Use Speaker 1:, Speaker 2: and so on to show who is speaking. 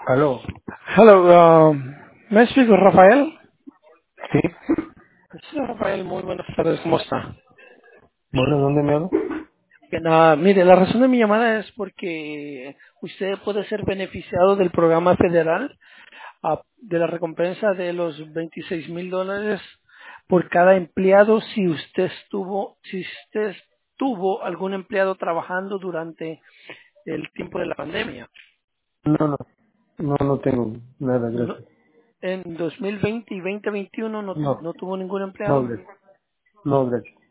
Speaker 1: Aló.
Speaker 2: Hello, ¿me explico, Rafael?
Speaker 1: Sí.
Speaker 2: Sí, Rafael, muy buenas tardes, ¿cómo está?
Speaker 1: Bueno, ¿dónde me hablo?
Speaker 2: Bien, mire, la razón de mi llamada es porque usted puede ser beneficiado del programa federal de la recompensa de los $26,000 por cada empleado si usted tuvo algún empleado trabajando durante el tiempo de la pandemia.
Speaker 1: No, no. No tengo nada,
Speaker 2: No-
Speaker 1: gracias.
Speaker 2: en 2020 y 2021 no,
Speaker 1: No,
Speaker 2: no tuvo ningún
Speaker 1: no,
Speaker 2: empleado.
Speaker 1: gracias. No, gracias.